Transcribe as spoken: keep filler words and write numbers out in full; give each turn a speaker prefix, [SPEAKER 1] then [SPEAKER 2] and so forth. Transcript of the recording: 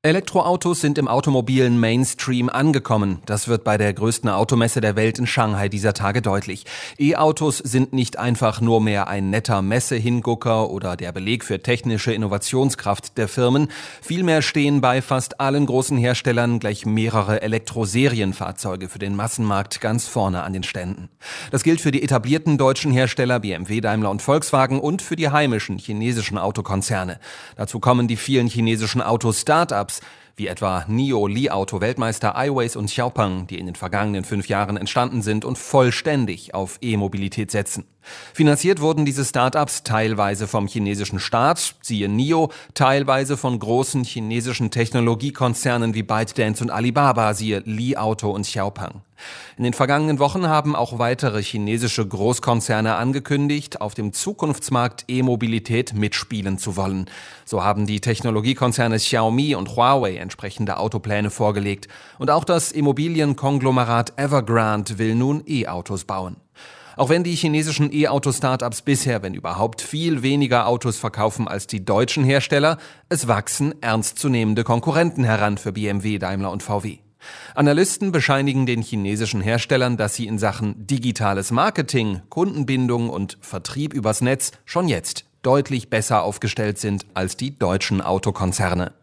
[SPEAKER 1] Elektroautos sind im automobilen Mainstream angekommen. Das wird bei der größten Automesse der Welt in Shanghai dieser Tage deutlich. E-Autos sind nicht einfach nur mehr ein netter Messehingucker oder der Beleg für technische Innovationskraft der Firmen. Vielmehr stehen bei fast allen großen Herstellern gleich mehrere Elektroserienfahrzeuge für den Massenmarkt ganz vorne an den Ständen. Das gilt für die etablierten deutschen Hersteller B M W, Daimler und Volkswagen und für die heimischen chinesischen Autokonzerne. Dazu kommen die vielen chinesischen Auto-Startups, wie etwa NIO, Li Auto, Weltmeister iWays und Xiaopeng, die in den vergangenen fünf Jahren entstanden sind und vollständig auf E-Mobilität setzen. Finanziert wurden diese Startups teilweise vom chinesischen Staat, siehe NIO, teilweise von großen chinesischen Technologiekonzernen wie ByteDance und Alibaba, siehe Li Auto und Xiaopeng. In den vergangenen Wochen haben auch weitere chinesische Großkonzerne angekündigt, auf dem Zukunftsmarkt E-Mobilität mitspielen zu wollen. So haben die Technologiekonzerne Xiaomi und Huawei entsprechende Autopläne vorgelegt. Und auch das Immobilienkonglomerat Evergrande will nun E-Autos bauen. Auch wenn die chinesischen E-Auto-Startups bisher, wenn überhaupt, viel weniger Autos verkaufen als die deutschen Hersteller, es wachsen ernstzunehmende Konkurrenten heran für B M W, Daimler und V W. Analysten bescheinigen den chinesischen Herstellern, dass sie in Sachen digitales Marketing, Kundenbindung und Vertrieb übers Netz schon jetzt deutlich besser aufgestellt sind als die deutschen Autokonzerne.